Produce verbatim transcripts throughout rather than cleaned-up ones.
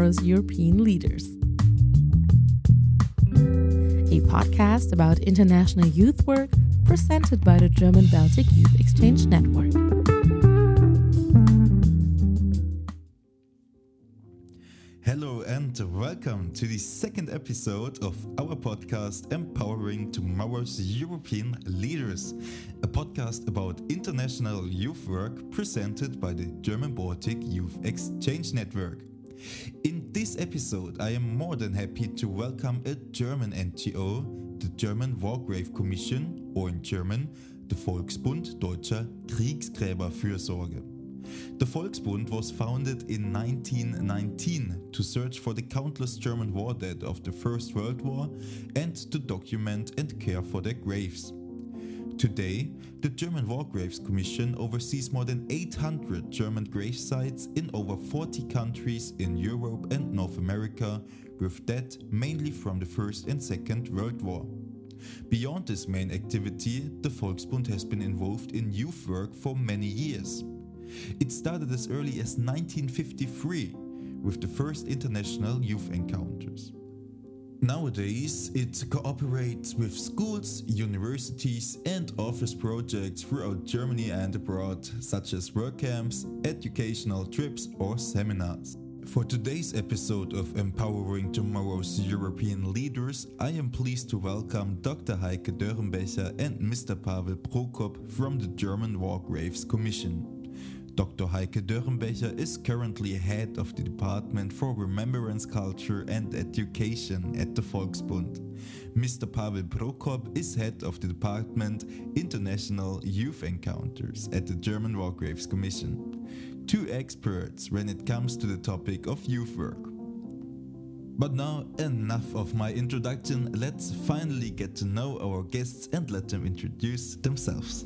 Tomorrow's European Leaders, a podcast about international youth work presented by the German Baltic Youth Exchange Network. Hello and welcome to the second episode of our podcast Empowering Tomorrow's European Leaders, a podcast about international youth work presented by the German Baltic Youth Exchange Network. In this episode, I am more than happy to welcome a German N G O, the German War Grave Commission, or in German, the Volksbund Deutscher Kriegsgräberfürsorge. The Volksbund was founded in nineteen nineteen to search for the countless German war dead of the First World War and to document and care for their graves. Today, the German War Graves Commission oversees more than eight hundred German grave sites in over forty countries in Europe and North America, with dead mainly from the First and Second World War. Beyond this main activity, the Volksbund has been involved in youth work for many years. It started as early as nineteen fifty-three with the first international youth encounters. Nowadays, it cooperates with schools, universities, and office projects throughout Germany and abroad, such as work camps, educational trips, or seminars. For today's episode of Empowering Tomorrow's European Leaders, I am pleased to welcome Doctor Heike Dörrenbecher and Mister Pavel Prokop from the German War Graves Commission. Doctor Heike Dörrenbecher is currently head of the Department for Remembrance Culture and Education at the Volksbund. Mister Pavel Prokop is head of the Department International Youth Encounters at the German War Graves Commission. Two experts when it comes to the topic of youth work. But now enough of my introduction, let's finally get to know our guests and let them introduce themselves.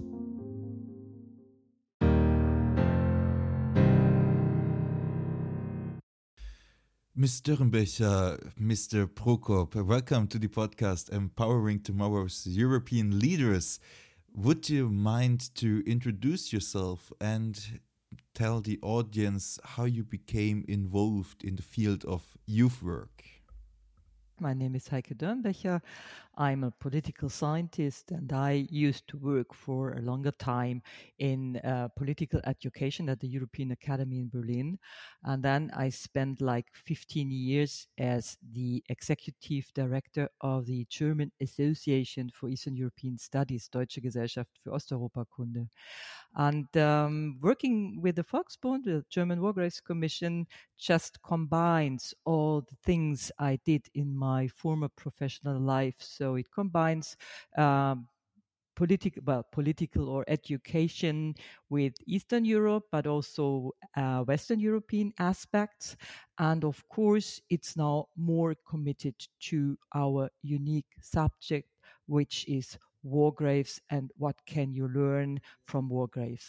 Mister Dörrenbecher, Mister Prokop, welcome to the podcast Empowering Tomorrow's European Leaders. Would you mind to introduce yourself and tell the audience how you became involved in the field of youth work? My name is Heike Dörrenbecher. I'm a political scientist and I used to work for a longer time in uh, political education at the European Academy in Berlin. And then I spent like fifteen years as the executive director of the German Association for Eastern European Studies, Deutsche Gesellschaft für Osteuropakunde. And um, working with the Volksbund, the German War Graves Commission, just combines all the things I did in my former professional life. So it combines um, political, well, political or education with Eastern Europe, but also uh, Western European aspects. And of course, it's now more committed to our unique subject, which is war graves and what can you learn from war graves.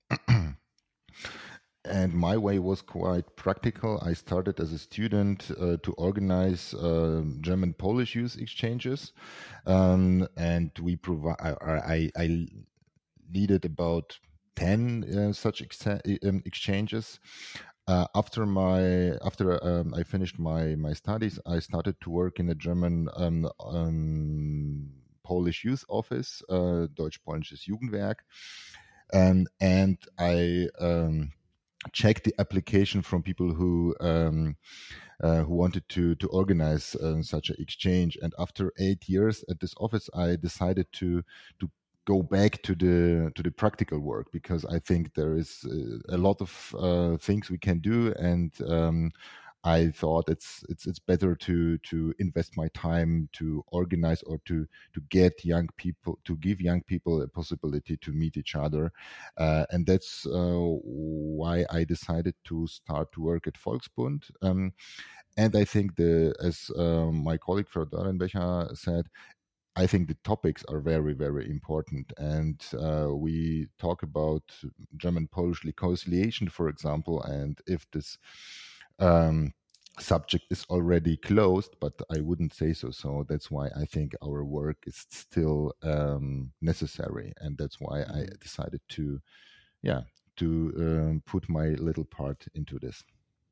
And my way was quite practical. I started as a student uh, to organize uh, German-Polish youth exchanges, um, and we provide. I, I, I leaded about ten uh, such ex- um, exchanges. Uh, after my after um, I finished my my studies, I started to work in the German um, um, Polish youth office, uh, Deutsch-Polnisches Jugendwerk, um, and I. Um, checked the application from people who um, uh, who wanted to to organize uh, such an exchange. And after eight years at this office, I decided to to go back to the to the practical work, because I think there is uh, a lot of uh, things we can do, and um, I thought it's it's it's better to to invest my time to organize or to to get young people, to give young people a possibility to meet each other, uh, and that's uh, why I decided to start to work at Volksbund. Um, and I think the as um, my colleague Frau Dörrenbecher said, I think the topics are very, very important. And uh, we talk about German-Polish reconciliation, for example, and if this um, subject is already closed, but I wouldn't say so. So that's why I think our work is still um, necessary. And that's why I decided to, yeah, to um, put my little part into this.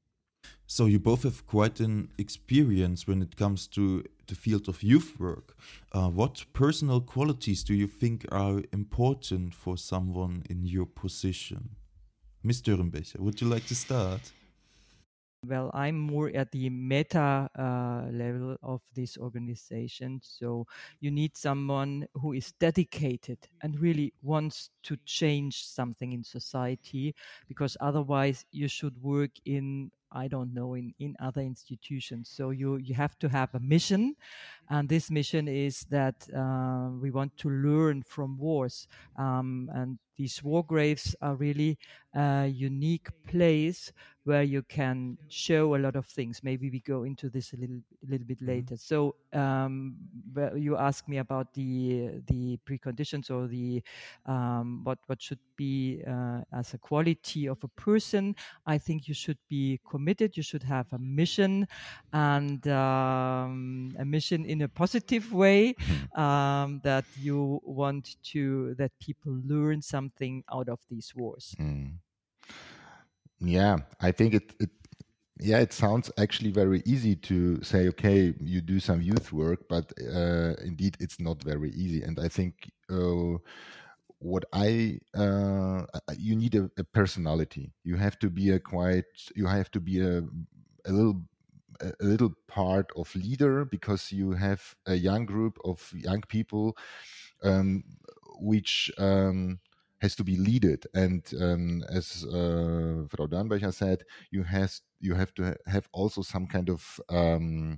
So you both have quite an experience when it comes to the field of youth work. Uh, what personal qualities do you think are important for someone in your position? Miz Dürrenbecher, would you like to start? Well, I'm more at the meta uh, level of this organization. So you need someone who is dedicated and really wants to change something in society, because otherwise you should work in, I don't know, in, in other institutions. So you, you have to have a mission. And this mission is that uh, we want to learn from wars. Um, and these war graves are really a unique place where you can show a lot of things. Maybe we go into this a little, a little bit later. So um, you asked me about the the preconditions or the um, what what should be uh, as a quality of a person. I think you should be committed. You should have a mission, and um, a mission in a positive way, um, that you want to that people learn something out of these wars. Mm. Yeah, I think it, it yeah, it sounds actually very easy to say, okay, you do some youth work, but uh, indeed it's not very easy. And I think uh, what I uh, you need a, a personality. You have to be a quite. You have to be a a little a little part of leader, because you have a young group of young people, um, which. Um, has to be leaded, and um, as uh, Frau Dürrenbecher said, you has you have to ha- have also some kind of um,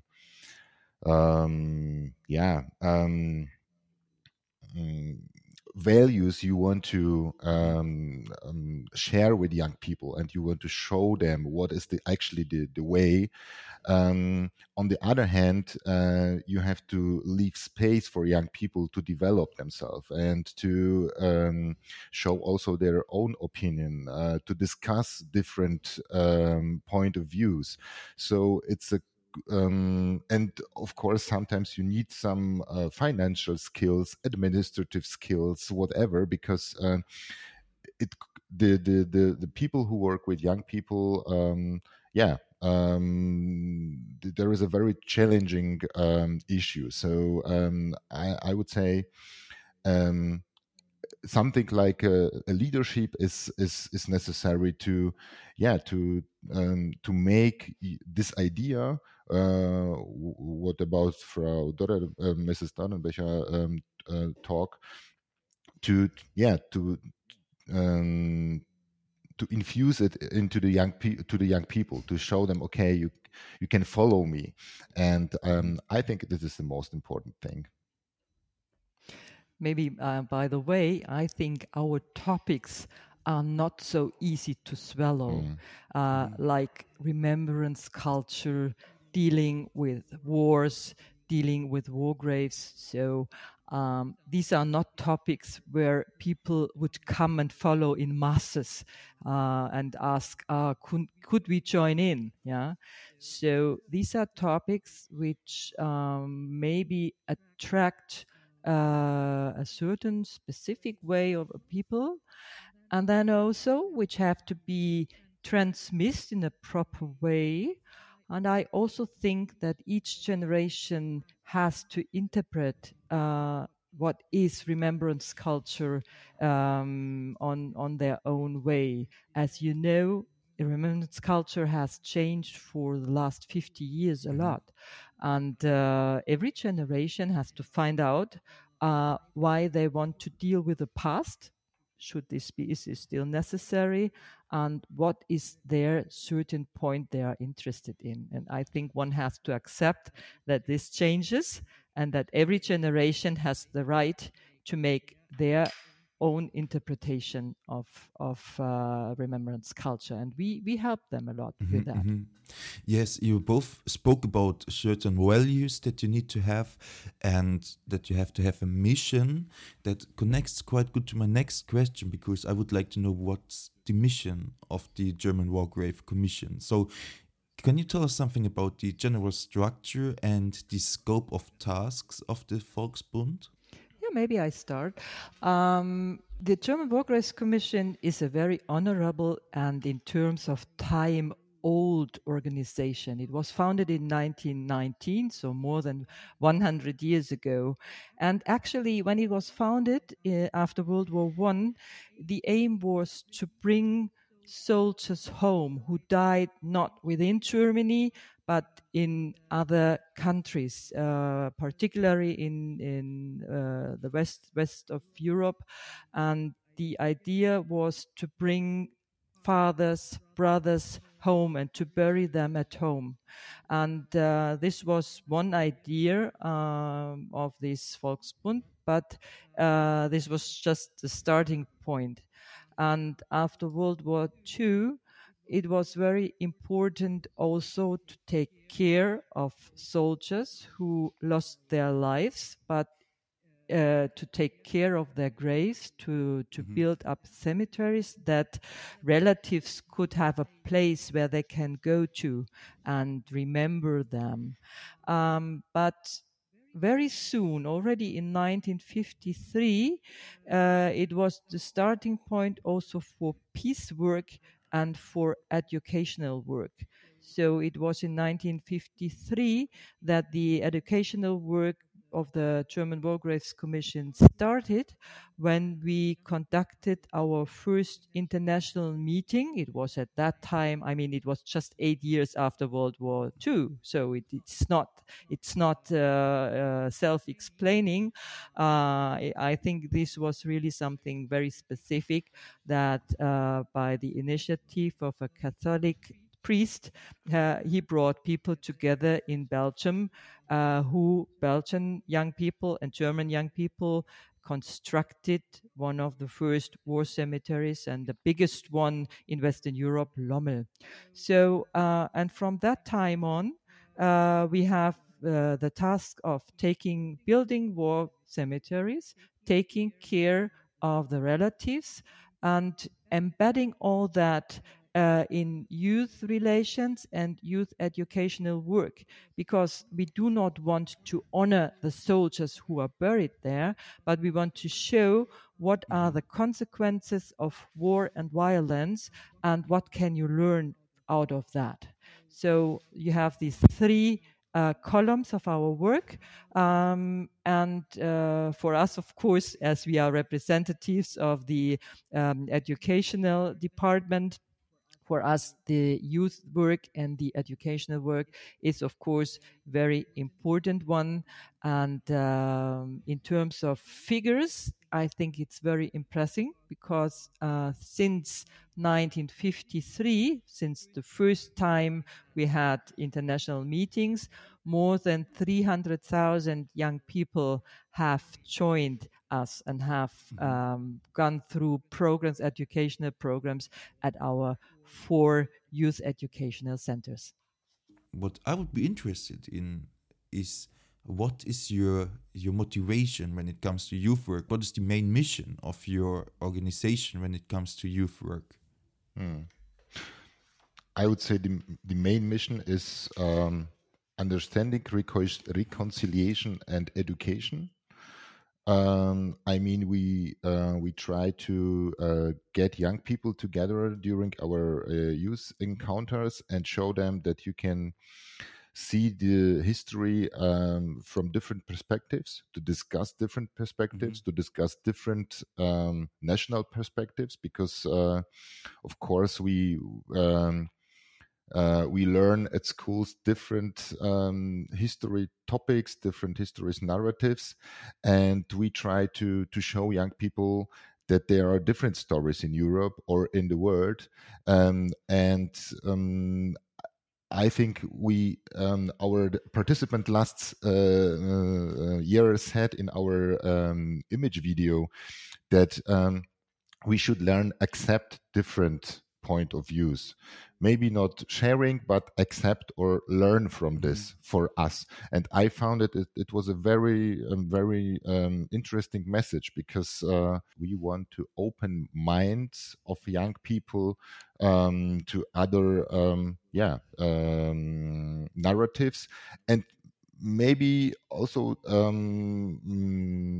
um, yeah um, mm, values you want to um, um, share with young people, and you want to show them what is the actually the, the way. Um, on the other hand, uh, you have to leave space for young people to develop themselves and to um, show also their own opinion, uh, to discuss different um, point of views. So it's a um, and of course, sometimes you need some uh, financial skills, administrative skills, whatever, because uh, it the, the the the people who work with young people, um, yeah, um, th- there is a very challenging um, issue. So um, I, I would say. Um, something like a, a leadership is, is is necessary to yeah to um, to make this idea uh, what about Frau Dorre, uh, Missus Dannenbecher um, uh, talk to yeah to um, to infuse it into the young pe- to the young people, to show them, okay, you you can follow me, and um, I think this is the most important thing. Maybe, uh, by the way, I think our topics are not so easy to swallow, Mm. uh, like remembrance culture, dealing with wars, dealing with war graves. So um, these are not topics where people would come and follow in masses uh, and ask, uh, could, could we join in? Yeah. So these are topics which um, maybe attract uh, a certain specific way of people, and then also which have to be transmitted in a proper way. And I also think that each generation has to interpret uh, what is remembrance culture um, on on their own way. As you know, remembrance culture has changed for the last fifty years a lot, and uh, every generation has to find out uh, why they want to deal with the past. Should this be, is this still necessary? And what is their certain point they are interested in? And I think one has to accept that this changes, and that every generation has the right to make their own interpretation of of uh, remembrance culture, and we we help them a lot Mhm, with that. mhm. Yes, you both spoke about certain values that you need to have, and that you have to have a mission that connects quite good to my next question, because I would like to know what's the mission of the German War Grave Commission. So, can you tell us something about the general structure and the scope of tasks of the Volksbund? Yeah, maybe I start. Um, the German War Graves Commission is a very honorable and, in terms of time, old organization. It was founded in nineteen nineteen, so more than one hundred years ago. And actually, when it was founded uh, after World War One, the aim was to bring soldiers home who died not within Germany, but in other countries, uh, particularly in in uh, the west west of Europe. And the idea was to bring fathers, brothers home and to bury them at home. And uh, this was one idea um, of this Volksbund, but uh, this was just the starting point. And after World War Two, it was very important also to take care of soldiers who lost their lives, but uh, to take care of their graves, to, to mm-hmm. build up cemeteries that relatives could have a place where they can go to and remember them. Um, but very soon, already in nineteen fifty-three, uh, it was the starting point also for peace work and for educational work. So it was in nineteen fifty-three that the educational work of the German War Graves Commission started when we conducted our first international meeting. It was at that time, I mean, it was just eight years after World War Two, so it, it's not it's not uh, uh, self-explaining. Uh, I think this was really something very specific that uh, by the initiative of a Catholic priest, uh, he brought people together in Belgium uh, who Belgian young people and German young people constructed one of the first war cemeteries and the biggest one in Western Europe, Lommel. So, uh, and from that time on, uh, we have uh, the task of taking, building war cemeteries, taking care of the relatives, and embedding all that Uh, in youth relations and youth educational work, because we do not want to honor the soldiers who are buried there, but we want to show what are the consequences of war and violence and what can you learn out of that. So you have these three Uh, columns of our work. Um, and uh, for us, of course, as we are representatives of the um, educational department, for us, the youth work and the educational work is, of course, very important one. And um, in terms of figures, I think it's very impressive because uh, since nineteen fifty-three, since the first time we had international meetings, more than three hundred thousand young people have joined us and have um, gone through programs, educational programs at our four youth educational centers. What I would be interested in is what is your your motivation when it comes to youth work? What is the main mission of your organization when it comes to youth work? Hmm. I would say the, the main mission is um, understanding, reco- reconciliation and education. Um, I mean, we uh, we try to uh, get young people together during our uh, youth encounters and show them that you can see the history um, from different perspectives, to discuss different perspectives, mm-hmm. to discuss different um, national perspectives, because, uh, of course, we... Um, Uh, we learn at schools different um, history topics, different histories narratives, and we try to to show young people that there are different stories in Europe or in the world. Um, and um, I think we um, our participant last uh, uh, year said in our um, image video that um, we should learn accept different point of views, maybe not sharing, but accept or learn from this for us. And I found it it, it was a very um, very um, interesting message, because uh, we want to open minds of young people um, to other um, yeah um, narratives, and maybe also um,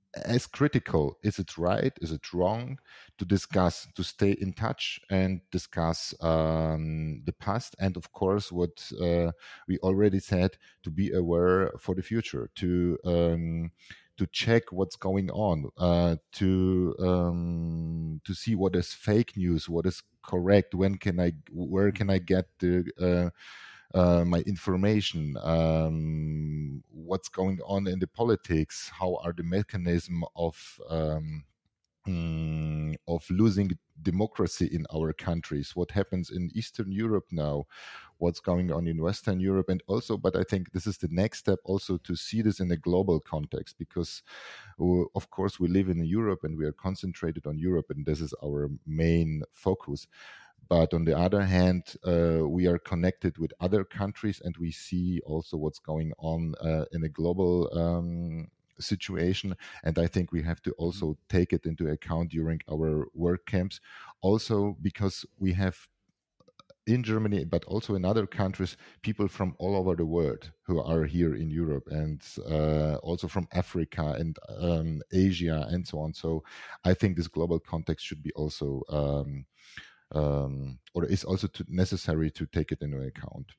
as critical. Is it right? Is it wrong? To discuss, to stay in touch and discuss um, the past, and of course, what uh, we already said, to be aware for the future, to um, to check what's going on, uh, to um, to see what is fake news, what is correct, when can I, where can I get the uh, uh, my information, um, what's going on in the politics, how are the mechanism of um, mm, of losing democracy in our countries, what happens in Eastern Europe now, what's going on in Western Europe, and also, but I think this is the next step, also to see this in a global context, because uh, of course we live in Europe and we are concentrated on Europe, and this is our main focus. But on the other hand, uh, we are connected with other countries, and we see also what's going on uh, in a global um, situation. And I think we have to also take it into account during our work camps, also because we have in Germany, but also in other countries, people from all over the world who are here in Europe, and uh, also from Africa and um, Asia and so on. So I think this global context should be also um, um, or is also to necessary to take it into account.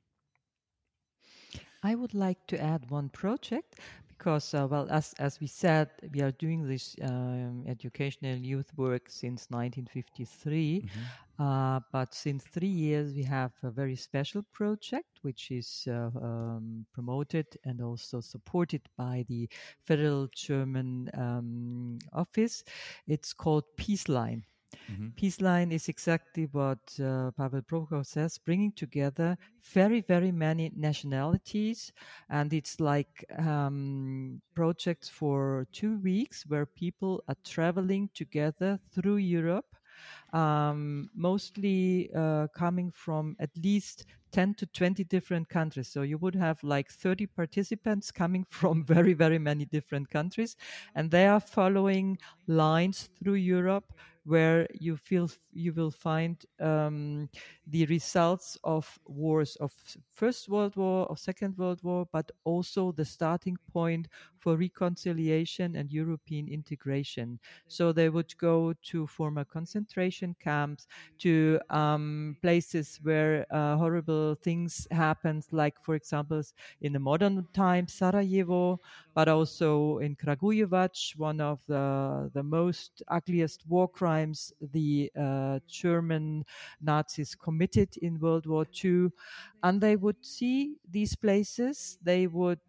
I would like to add one project because, uh, well, as as we said, we are doing this um, educational youth work since nineteen fifty-three. Mm-hmm. Uh, but since three years, we have a very special project which is uh, um, promoted and also supported by the Federal German um, Office. It's called Peaceline. Mm-hmm. Peaceline is exactly what uh, Pavel Prokop says, bringing together very, very many nationalities. And it's like um, projects for two weeks where people are traveling together through Europe, um, mostly uh, coming from at least ten to twenty different countries. So you would have like thirty participants coming from very, very many different countries. And they are following lines through Europe where you feel you will find um, the results of wars of First World War, of Second World War, but also the starting point for reconciliation and European integration. So they would go to former concentration camps, to um, places where uh, horrible things happened, like, for example, in the modern times, Sarajevo, but also in Kragujevac, one of the, the most ugliest war crimes the uh, German Nazis committed in World War Two. And they would see these places, they would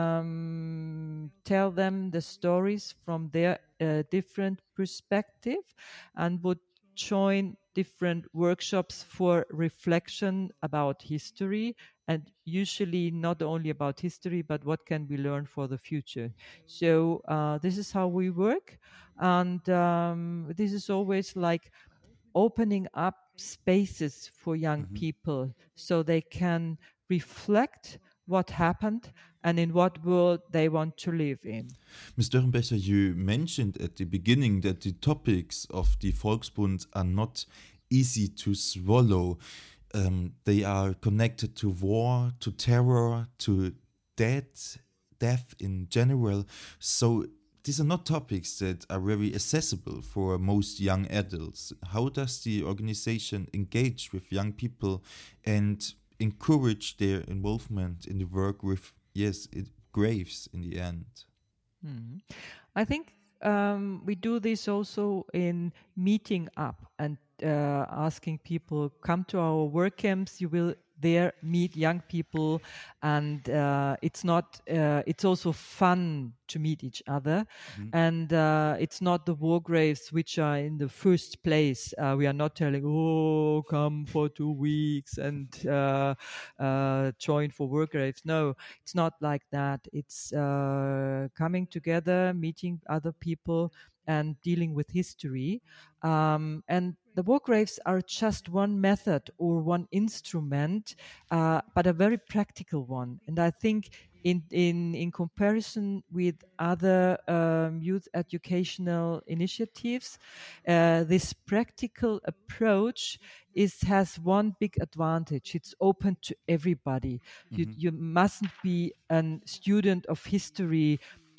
um, tell them the stories from their uh, different perspective, and would join different workshops for reflection about history, and usually not only about history, but what can we learn for the future. So uh, this is how we work, and um, this is always like opening up spaces for young mm-hmm. people so they can reflect what happened and in what world they want to live in. Miz Dörrenbecher, you mentioned at the beginning that the topics of the Volksbund are not easy to swallow. Um, they are connected to war, to terror, to death, death in general. So these are not topics that are very accessible for most young adults. How does the organization engage with young people and encourage their involvement in the work with, yes, it graves in the end? Mm-hmm. I think um, we do this also in meeting up and uh, asking people, come to our work camps, you will there meet young people, and uh, it's not uh, it's also fun to meet each other. Mm-hmm. And uh, it's not the war graves which are in the first place. Uh, we are not telling, oh, come for two weeks and uh, uh, join for war graves. No, it's not like that. It's uh, coming together, meeting other people, and dealing with history. Um, and the war graves are just one method or one instrument, uh, but a very practical one. And I think in in, in comparison with other um, youth educational initiatives, uh, this practical approach is has one big advantage. It's open to everybody. Mm-hmm. You, you mustn't be a student of history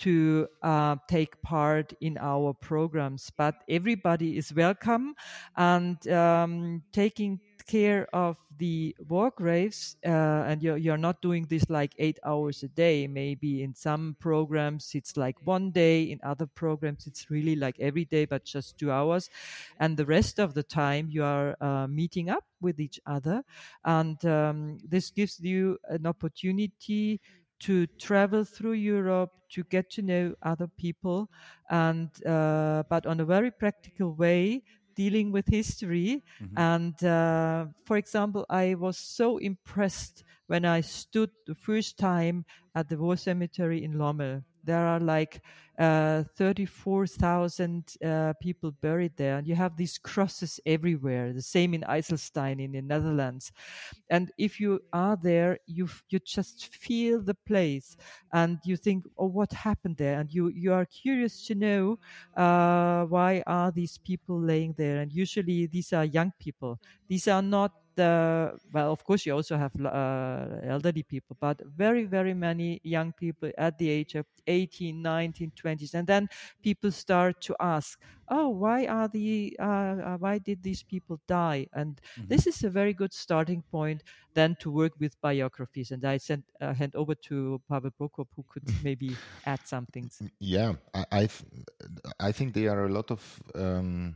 to uh, take part in our programs. But everybody is welcome, and um, taking care of the war graves, uh, and you're, you're not doing this like eight hours a day. Maybe in some programs it's like one day, in other programs it's really like every day, but just two hours. And the rest of the time you are uh, meeting up with each other. And um, this gives you an opportunity to travel through Europe, to get to know other people, and uh, but on a very practical way, dealing with history. Mm-hmm. And uh, for example, I was so impressed when I stood the first time at the war cemetery in Lommel. There are like uh, thirty-four thousand uh, people buried there, and you have these crosses everywhere. The same in Eiselstein in the Netherlands. And if you are there, you you just feel the place, and you think, oh, what happened there? And you you are curious to know uh, why are these people laying there? And usually these are young people. These are not the, well, of course you also have uh, elderly people, but very, very many young people at the age of eighteen, nineteen, twenties. And then people start to ask, oh, why are the, uh, why did these people die? And mm-hmm. this is a very good starting point then to work with biographies. And I sent, uh, hand over to Pavel Prokop, who could maybe add some things. Yeah, I, I, I think there are a lot of, um,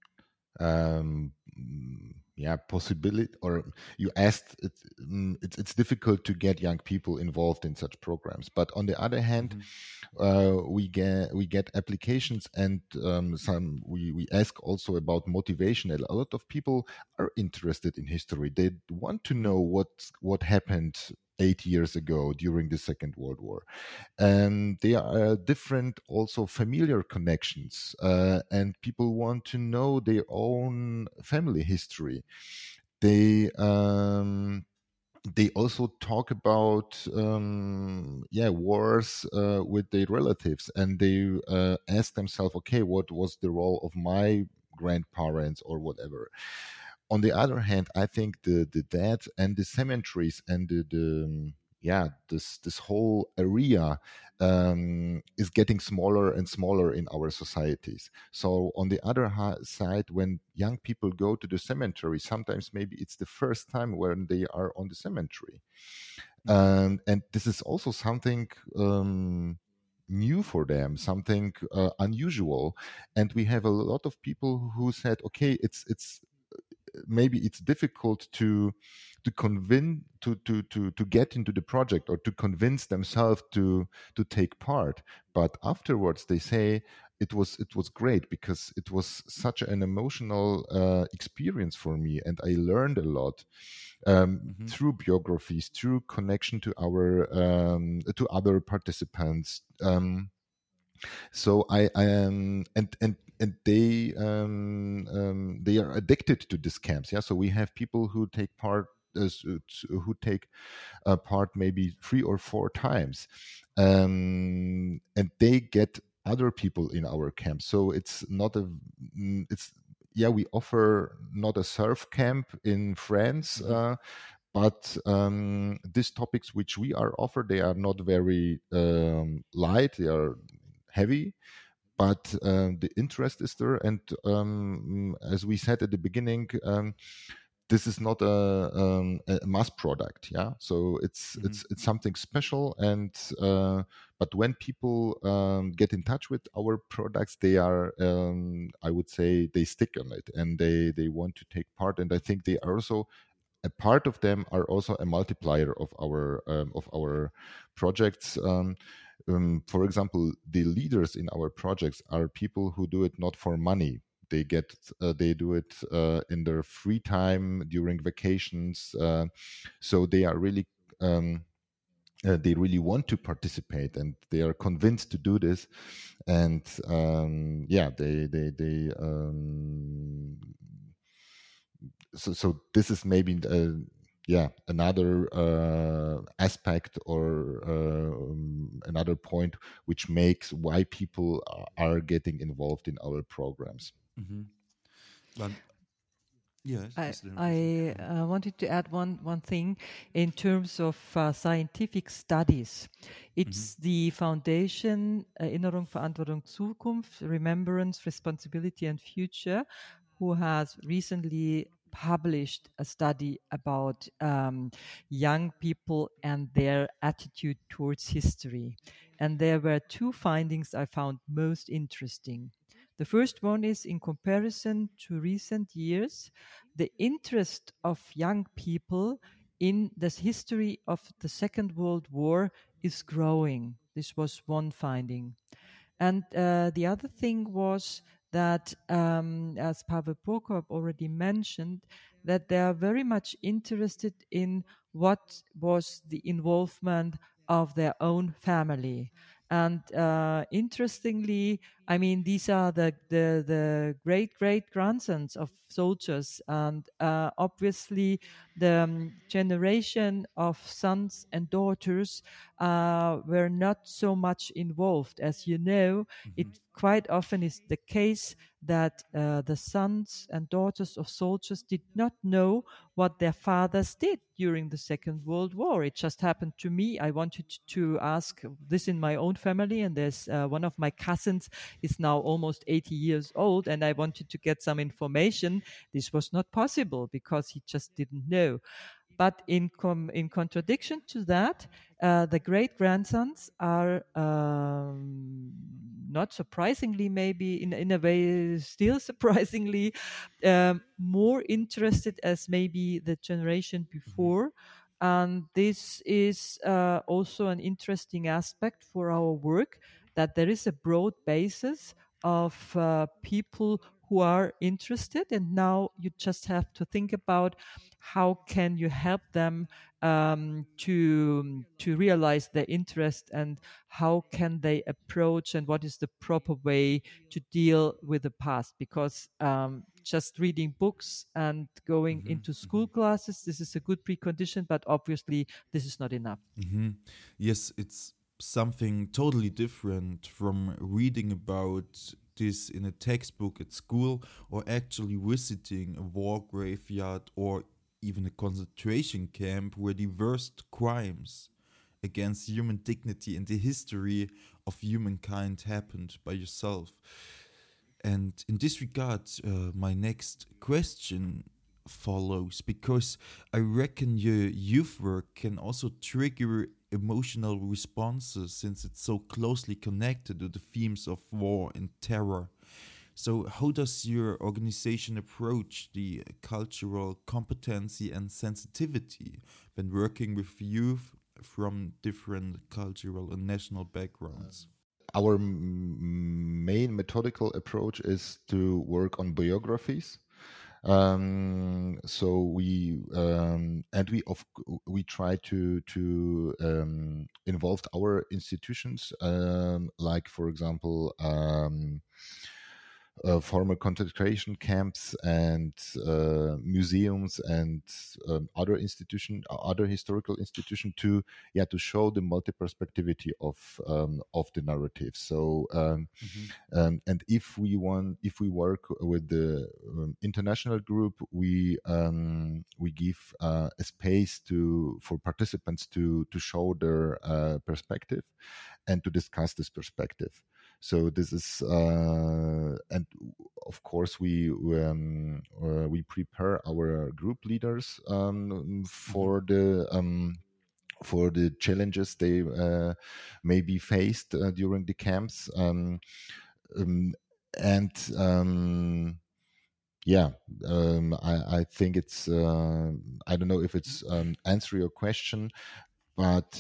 um, yeah, possibility, or you asked, it, it's, it's difficult to get young people involved in such programs. But on the other hand, mm-hmm. uh, we get we get applications, and um, some we, we ask also about motivation. A lot of people are interested in history. They want to know what what happened eight years ago during the Second World War. And there are different also familiar connections, uh, and people want to know their own family history. They um, they also talk about um, yeah wars uh, with their relatives, and they uh, ask themselves, okay, what was the role of my grandparents or whatever. On the other hand, I think the the dead and the cemeteries and the, the yeah this this whole area um, is getting smaller and smaller in our societies. So on the other ha- side, when young people go to the cemetery, sometimes maybe it's the first time when they are on the cemetery, mm-hmm. um, and this is also something Um, new for them, something uh, unusual. And we have a lot of people who said, okay, it's it's maybe it's difficult to to convince to, to to to get into the project, or to convince themselves to to take part. But afterwards they say it was it was great, because it was such an emotional uh, experience for me, and I learned a lot um, mm-hmm. through biographies, through connection to our um, to other participants. Um, so I, I am and and and they um, um, they are addicted to these camps. Yeah, so we have people who take part uh, who take uh, part maybe three or four times, um, and they get other people in our camp. So it's not a it's yeah we offer not a surf camp in France. Mm-hmm. Uh, But um, these topics which we are offered, they are not very um, light. They are heavy, but um, the interest is there. And um, as we said at the beginning, um, this is not a, um, a mass product. Yeah, so it's mm-hmm. it's it's something special. And uh, but when people um, get in touch with our products, they are, um, I would say, they stick on it, and they they want to take part. And I think they are also. A part of them are also a multiplier of our um, of our projects. Um, um, for example, the leaders in our projects are people who do it not for money. They get uh, they do it uh, in their free time during vacations. Uh, so they are really um, uh, they really want to participate, and they are convinced to do this. And um, yeah, they they they. Um, So, so this is maybe, uh, yeah, another uh, aspect or uh, um, another point which makes why people are getting involved in our programs. Mm-hmm. But Yes, I, Mister I uh, wanted to add one, one thing in terms of uh, scientific studies. It's the foundation Erinnerung, Verantwortung, Zukunft, Remembrance, Responsibility and Future, who has recently published a study about um, young people and their attitude towards history. And there were two findings I found most interesting. The first one is, in comparison to recent years, the interest of young people in the history of the Second World War is growing. This was one finding. And uh, the other thing was that, um, as Pavel Prokop already mentioned, that they are very much interested in what was the involvement of their own family. And uh, interestingly, I mean, these are the, the, the great great grandsons of soldiers, and uh, obviously the um, generation of sons and daughters uh, were not so much involved. As you know, it quite often is the case that uh, the sons and daughters of soldiers did not know what their fathers did during the Second World War. It just happened to me. I wanted to ask this in my own family, and there's uh, one of my cousins is now almost eighty years old, and I wanted to get some information. This was not possible because he just didn't know. But in com- in contradiction to that, uh, the great grandsons are um, not surprisingly, maybe in in a way, still surprisingly um, more interested as maybe the generation before. And this is uh, also an interesting aspect for our work, that there is a broad basis of uh, people who are interested, and now you just have to think about how can you help them um, to to realize their interest, and how can they approach, and what is the proper way to deal with the past. Because um, just reading books and going Mm-hmm. into school classes, this is a good precondition, but obviously this is not enough. Mm-hmm. Yes, it's something totally different from reading about this in a textbook at school, or actually visiting a war graveyard or even a concentration camp where the worst crimes against human dignity in the history of humankind happened by yourself. And in this regard, uh, my next question follows, because I reckon your youth work can also trigger emotional responses, since it's so closely connected to the themes of war and terror. So, how does your organization approach the cultural competency and sensitivity when working with youth from different cultural and national backgrounds? Our m- main methodical approach is to work on biographies. Um, so we um, and we of we try to to um, involve our institutions, um, like for example. Um, uh, former concentration camps and uh, museums and um, other institution, other historical institution to yeah to show the multi-perspectivity of um, of the narrative. So um, Mm-hmm. um, and if we want, if we work with the um, international group, we um, we give uh, a space to for participants to to show their uh, perspective and to discuss this perspective. So this is, uh, and of course we um, uh, we prepare our group leaders um, for mm-hmm. the um, for the challenges they uh, may be faced uh, during the camps, um, um, and um, yeah, um, I, I think it's uh, I don't know if it's um, answer your question, but.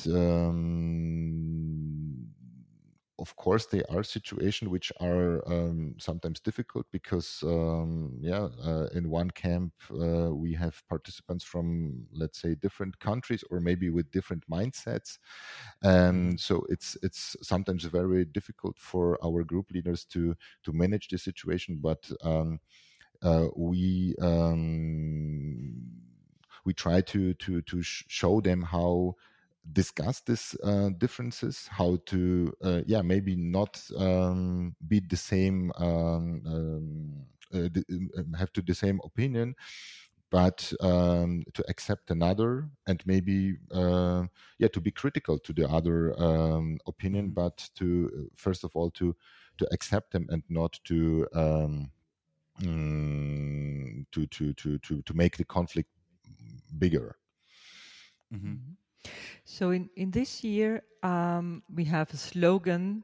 Um, Of course, there are situations which are um, sometimes difficult because, um, yeah, uh, in one camp uh, we have participants from, let's say, different countries or maybe with different mindsets, and so it's it's sometimes very difficult for our group leaders to to manage the situation. But um, uh, we um, we try to to to sh- show them how. Discuss these uh, differences, how to uh, yeah maybe not um, be the same um, um, uh, have to the same opinion, but um, to accept another, and maybe uh, yeah, to be critical to the other um, opinion, Mm-hmm. but to first of all to to accept them and not to um, mm, to, to to to to make the conflict bigger. Mm-hmm. So in, in this year, um, we have a slogan,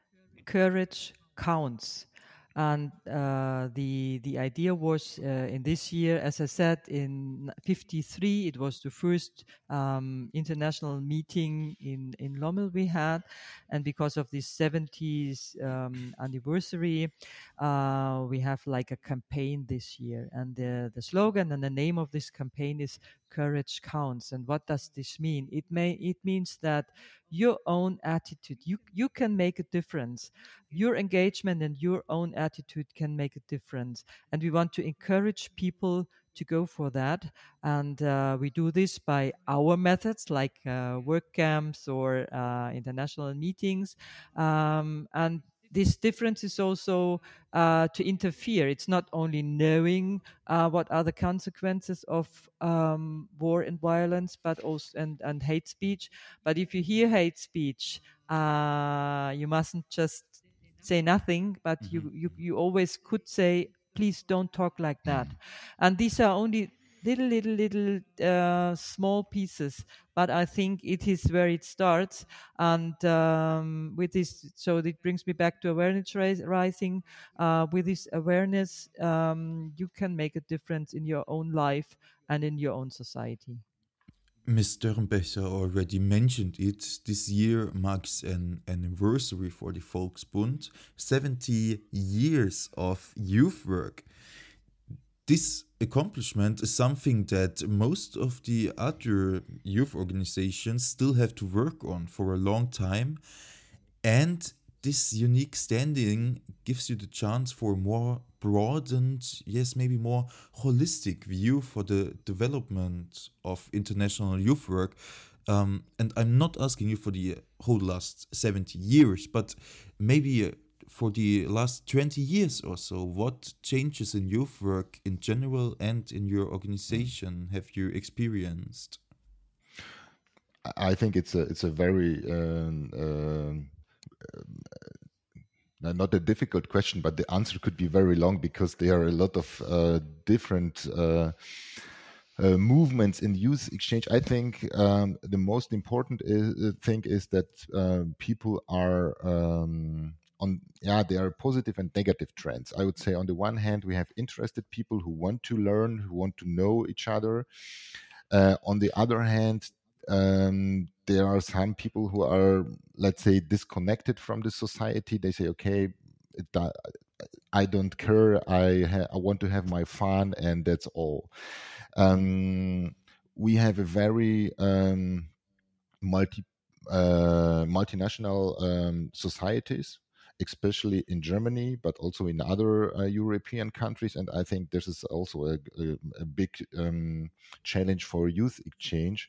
courage counts. And uh, the the idea was uh, in this year, as I said, in fifty-three, it was the first um, international meeting in, in Lommel we had. And because of this seventieth um, anniversary, uh, we have like a campaign this year. And the, the slogan and the name of this campaign is Courage Counts. And what does this mean? It may it means that your own attitude, you, you can make a difference. Your engagement and your own attitude can make a difference. And we want to encourage people to go for that. And uh, we do this by our methods, like uh, work camps or uh, international meetings. Um, and this difference is also uh, to interfere. It's not only knowing uh, what are the consequences of um, war and violence, but also and, and hate speech. But if you hear hate speech, uh, you mustn't just say nothing, but Mm-hmm. you, you you always could say, please don't talk like that. And these are only little little little uh, small pieces, but I think it is where it starts. And um, with this, so it brings me back to awareness rising. Uh, with this awareness, um, you can make a difference in your own life and in your own society. Miz Dörrenbecher already mentioned it. This year marks an anniversary for the Volksbund, seventy years of youth work. This accomplishment is something that most of the other youth organizations still have to work on for a long time. And this unique standing gives you the chance for a more broadened, yes, maybe more holistic view for the development of international youth work. Um, and I'm not asking you for the whole last seventy years, but maybe uh, for the last twenty years or so. What changes in youth work in general and in your organization have you experienced? I think it's a it's a very um, um, uh, not a difficult question, but the answer could be very long because there are a lot of uh, different uh, uh, movements in youth exchange. I think um, the most important is, thing is that uh, people are um, on, yeah, there are positive and negative trends. I would say on the one hand, we have interested people who want to learn, who want to know each other. Uh, on the other hand, um, there are some people who are, let's say, disconnected from the society. They say, okay, it, uh, I don't care. I ha- I want to have my fun, and that's all. Um, we have a very um, multi uh, multinational um, societies, especially in Germany, but also in other uh, European countries. And I think this is also a, a, a big um, challenge for youth exchange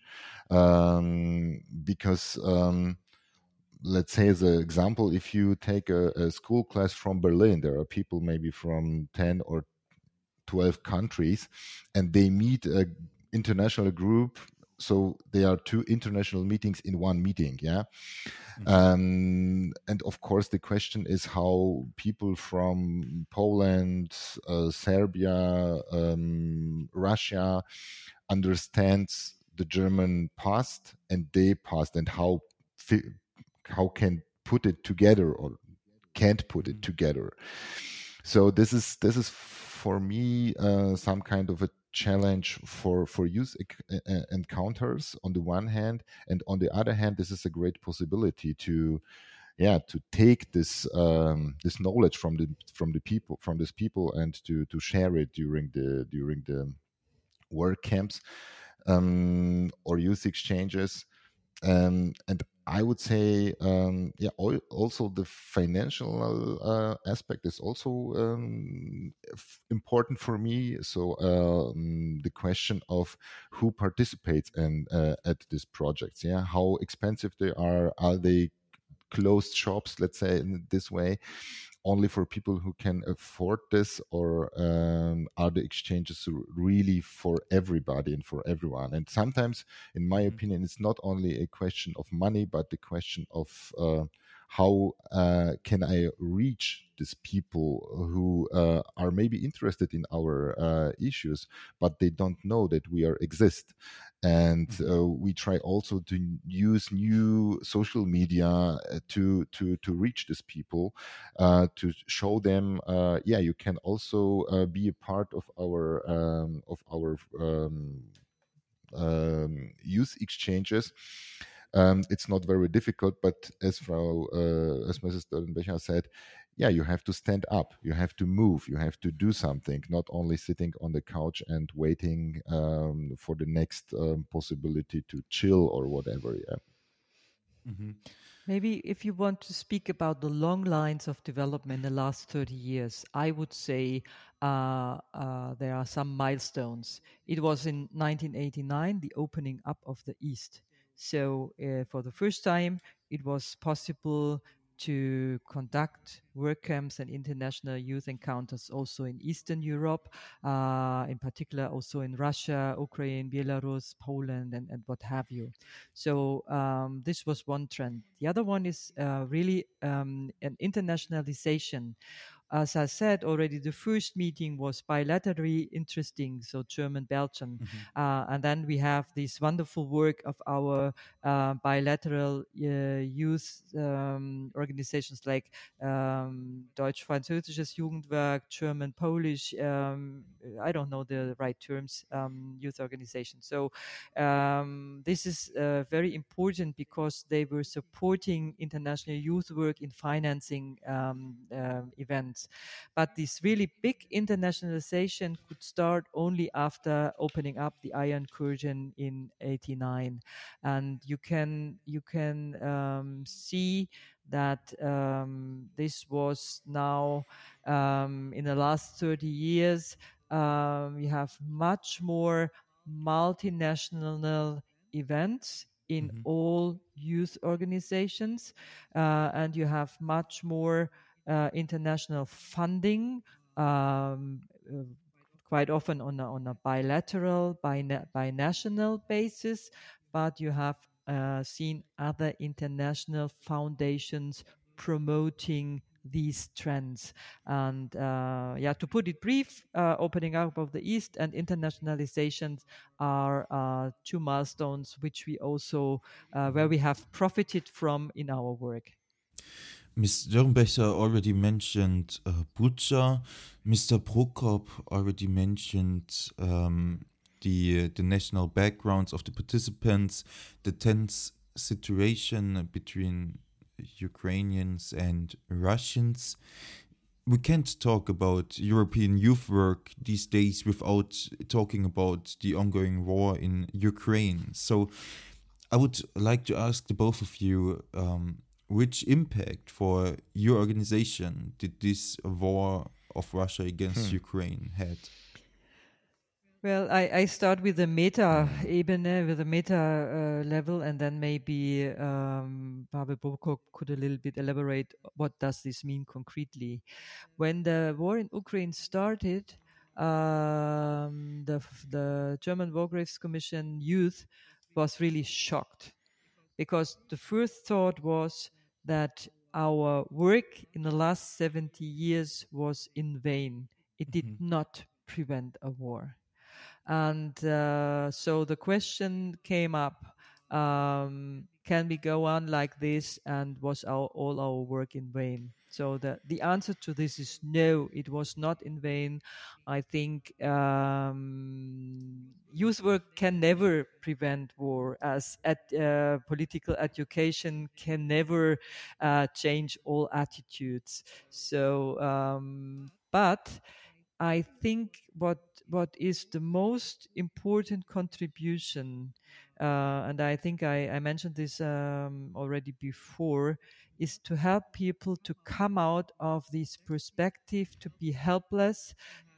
um, because, um, let's say, as an example, if you take a, a school class from Berlin, there are people maybe from ten or twelve countries, and they meet an international group. So there are two international meetings in one meeting, yeah. Mm-hmm. Um, and of course, the question is how people from Poland, uh, Serbia, um, Russia understands the German past and their past, and how fi- how can put it together or can't put it together. So this is this is for me uh, some kind of a challenge for for youth encounters on the one hand, and on the other hand, this is a great possibility to yeah to take this um, this knowledge from the from the people from these people and to to share it during the during the work camps um, or youth exchanges. Um, and I would say, um, yeah, also the financial uh, aspect is also um, f- important for me. So um, the question of who participates in uh, at these projects, yeah, how expensive they are, are they closed shops, let's say in this way, only for people who can afford this, or um, are the exchanges really for everybody and for everyone? And sometimes, in my Mhm. opinion, it's not only a question of money, but the question of uh, how uh, can I reach these people who uh, are maybe interested in our uh, issues, but they don't know that we are exist. And Mhm. uh, we try also to use new social media uh, to to to reach these people, uh, to show them, uh, yeah, you can also uh, be a part of our um, of our um, um, youth exchanges. Um, it's not very difficult, but as Frau, uh, as Missus Dörrenbecher said, yeah, you have to stand up, you have to move, you have to do something, not only sitting on the couch and waiting um, for the next um, possibility to chill or whatever. Yeah. Mhm. Maybe if you want to speak about the long lines of development in the last thirty years, I would say uh, uh, there are some milestones. It was in nineteen eighty-nine, the opening up of the East. So, uh, for the first time, it was possible to conduct work camps and international youth encounters also in Eastern Europe, uh, in particular also in Russia, Ukraine, Belarus, Poland, and, and what have you. So um, this was one trend. The other one is uh, really um, an internationalization. As I said already, the first meeting was bilaterally interesting, so German, Belgian. Mhm. Uh, and then we have this wonderful work of our uh, bilateral uh, youth um, organizations like um, Deutsch-Französisches Jugendwerk, German, Polish, um, I don't know the right terms, um, youth organization. So um, this is uh, very important because they were supporting international youth work in financing um, uh, events. But this really big internationalization could start only after opening up the Iron Curtain in eighty-nine, and you can you can um, see that um, this was now um, in the last thirty years. Um, we have much more multinational events in Mhm. all youth organizations, uh, and you have much more uh, international funding, um, uh, quite often on a, on a bilateral, bina- binational basis, but you have uh, seen other international foundations promoting these trends. And uh, yeah, to put it brief, uh, opening up of the East and internationalizations are uh, two milestones which we also, uh, where we have profited from in our work. Miss Dürrenbecher already mentioned uh, Bucha. Mister Prokop already mentioned um, the the national backgrounds of the participants, the tense situation between Ukrainians and Russians. We can't talk about European youth work these days without talking about the ongoing war in Ukraine. So I would like to ask the both of you, um, which impact for your organization did this war of Russia against Hmm. Ukraine had? Well, I, I start with the meta ebene, with the meta uh, level, and then maybe um, Pavel Bobko could a little bit elaborate what does this mean concretely. When the war in Ukraine started, um, the the German War Graves Commission youth was really shocked because the first thought was that our work in the last seventy years was in vain. It did Mhm. not prevent a war. And uh, so the question came up, um, can we go on like this, and was our, all our work in vain? So the, the answer to this is no, it was not in vain. I think um, youth work can never prevent war, as at, uh, political education can never uh, change all attitudes. So, um, but I think what what is the most important contribution, uh, and I think I, I mentioned this um, already before, is to help people to come out of this perspective, to be helpless,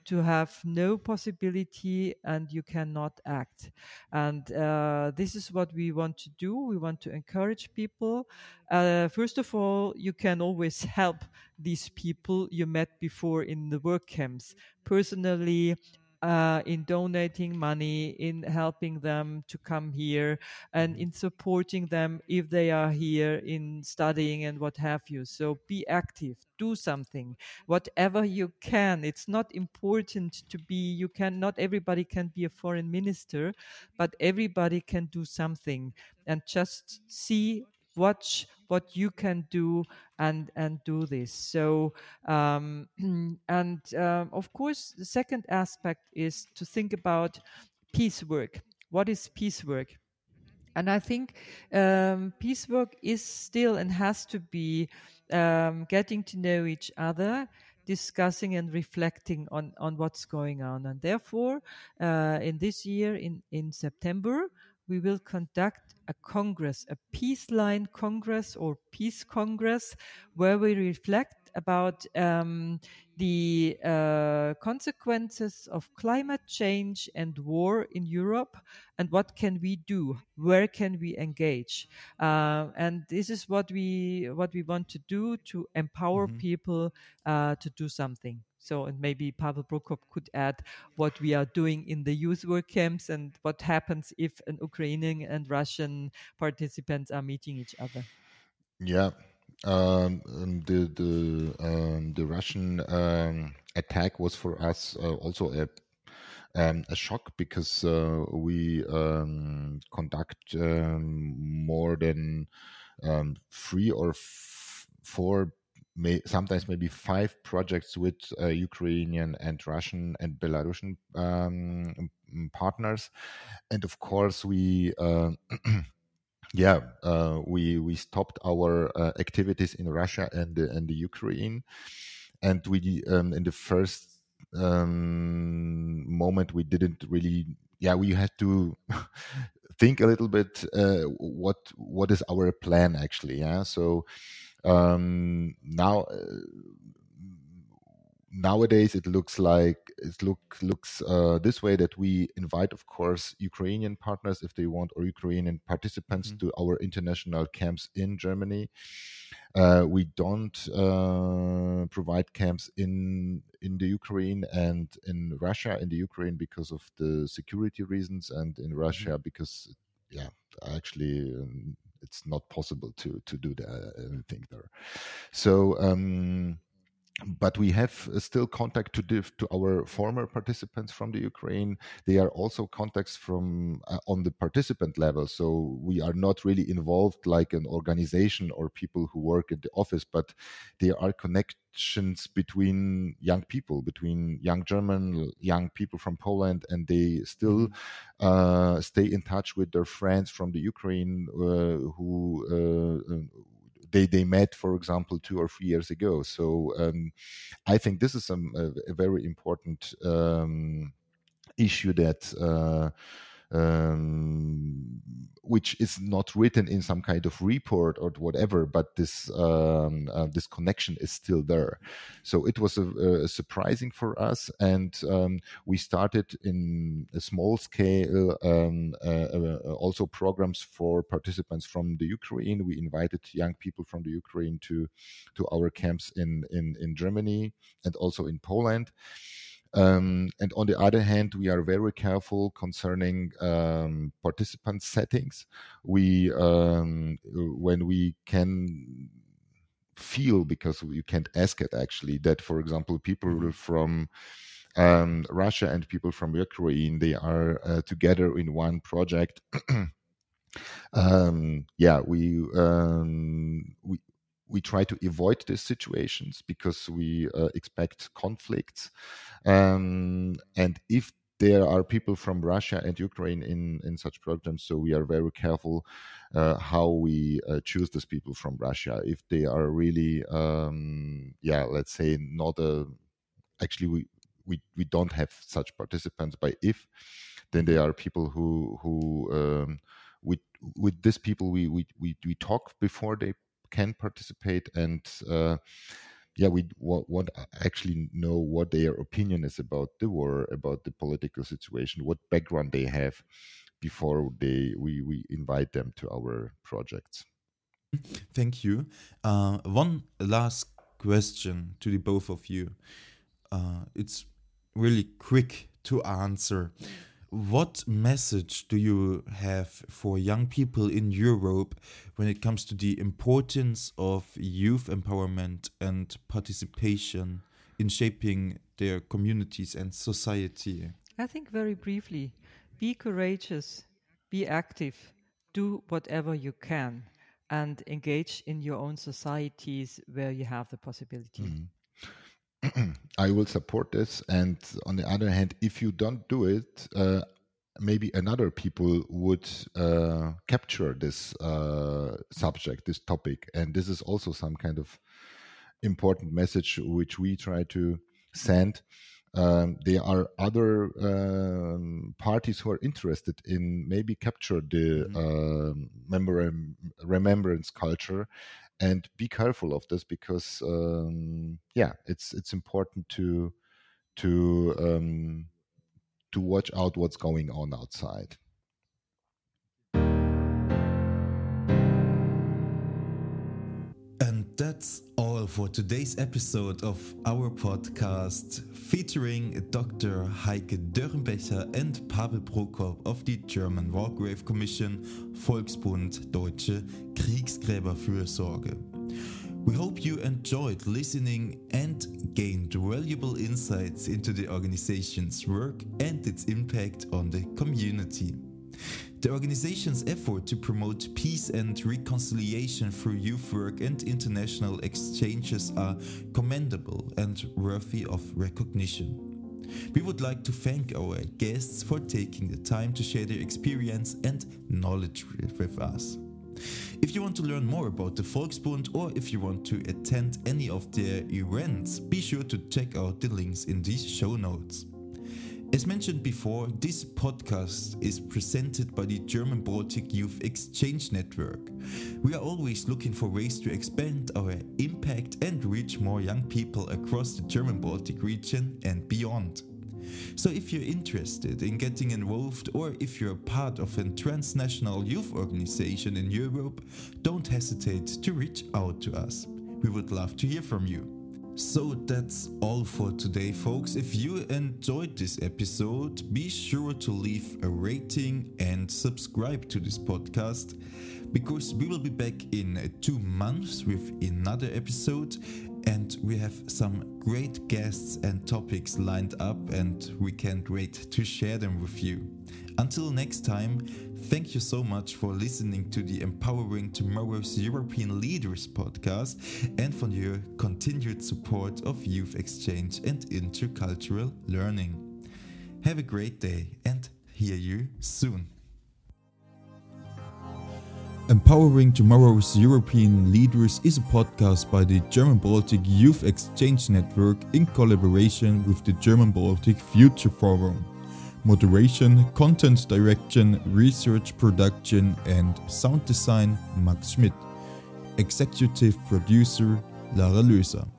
to have no possibility and you cannot act. And uh, this is what we want to do. We want to encourage people. Uh, first of all, you can always help these people you met before in the work camps personally, uh, in donating money, in helping them to come here, and in supporting them if they are here in studying and what have you. So be active, do something, whatever you can. It's not important to be, you can, not everybody can be a foreign minister, but everybody can do something, and just see, watch what you can do, and and do this. So um, and um, of course the second aspect is to think about peace work. What is peace work? And I think um, peace work is still and has to be um, getting to know each other, discussing and reflecting on, on what's going on. And therefore, uh, in this year, in, in September, we will conduct a congress, a peace line congress or peace congress, where we reflect about um, the uh, consequences of climate change and war in Europe, and what can we do, where can we engage, uh, and this is what we what we want to do to empower Mhm. people uh, to do something. So, and maybe Pavel Prokop could add what we are doing in the youth work camps and what happens if an Ukrainian and Russian participants are meeting each other. Yeah, um, um, the the um, the Russian um, attack was for us uh, also a um, a shock, because uh, we um, conduct um, more than um, three or f- four, may, sometimes maybe five projects with uh, Ukrainian and Russian and Belarusian um, partners, and of course we. Uh, Yeah, uh, we we stopped our uh, activities in Russia and the, and the Ukraine, and we um, in the first um, moment we didn't really. Yeah, we had to think a little bit uh, what what is our plan actually. Yeah, so um, now. Uh, Nowadays, it looks like it look looks uh, this way, that we invite, of course, Ukrainian partners if they want, or Ukrainian participants Mhm. to our international camps in Germany. Uh, we don't uh, provide camps in in the Ukraine and in Russia. In the Ukraine because of the security reasons, and in Russia because, yeah, actually. Um, it's not possible to to do the, anything there. So. Um, but we have uh, still contact to div- to our former participants from the Ukraine. They are also contacts from uh, on the participant level. So we are not really involved like an organization or people who work at the office, but there are connections between young people, between young German, young people from Poland, and they still uh, stay in touch with their friends from the Ukraine uh, who. Uh, they, they met, for example, two or three years ago. So um, I think this is some, a, a very important um, issue that uh, um, which is not written in some kind of report or whatever, but this um, uh, this connection is still there. So it was a, a surprising for us, and um, we started in a small scale um, uh, uh, also programs for participants from the Ukraine. We invited young people from the Ukraine to to our camps in in, in Germany and also in Poland. Um, and on the other hand, we are very careful concerning um, participant settings. We, um, when we can feel, because you can't ask it actually, that, for example, people Mhm. from um, Russia and people from Ukraine, they are uh, together in one project. um, yeah, we um, we we try to avoid these situations because we uh, expect conflicts. Um, and if there are people from Russia and Ukraine in, in such programs, so we are very careful uh, how we uh, choose these people from Russia. If they are really, um, yeah, let's say not a, actually we, we, we don't have such participants, by if, then there are people who, who um, with, with these people we, we, we, we talk before they can participate, and uh, yeah, we want, want actually know what their opinion is about the war, about the political situation, what background they have before they we, we invite them to our projects. Thank you. Uh, one last question to the both of you. Uh, it's really quick to answer. What message do you have for young people in Europe when it comes to the importance of youth empowerment and participation in shaping their communities and society? I think very briefly, be courageous, be active, do whatever you can, and engage in your own societies where you have the possibility. Mm. I will support this. And on the other hand, if you don't do it, uh, maybe another people would uh, capture this uh, subject, this topic. And this is also some kind of important message which we try to send. Um, there are other um, parties who are interested in maybe capture the mm-hmm. uh, memor- remembrance culture. And be careful of this because, um, yeah, it's it's important to to um, to watch out what's going on outside. And that's all for today's episode of our podcast featuring Doctor Heike Dörrenbecher and Pavel Prokop of the German War Grave Commission, Volksbund Deutsche Kriegsgräberfürsorge. We hope you enjoyed listening and gained valuable insights into the organization's work and its impact on the community. The organization's effort to promote peace and reconciliation through youth work and international exchanges are commendable and worthy of recognition. We would like to thank our guests for taking the time to share their experience and knowledge with us. If you want to learn more about the Volksbund or if you want to attend any of their events, be sure to check out the links in these show notes. As mentioned before, this podcast is presented by the German Baltic Youth Exchange Network. We are always looking for ways to expand our impact and reach more young people across the German Baltic region and beyond. So if you're interested in getting involved or if you're part of a transnational youth organization in Europe, don't hesitate to reach out to us. We would love to hear from you. So that's all for today, folks. If you enjoyed this episode, be sure to leave a rating and subscribe to this podcast, because we will be back in two months with another episode, and we have some great guests and topics lined up, and we can't wait to share them with you. Until next time, thank you so much for listening to the Empowering Tomorrow's European Leaders podcast and for your continued support of youth exchange and intercultural learning. Have a great day and hear you soon. Empowering Tomorrow's European Leaders is a podcast by the German Baltic Youth Exchange Network in collaboration with the German Baltic Future Forum. Moderation, content direction, research production and sound design Max Schmidt. Executive producer Lara Löser.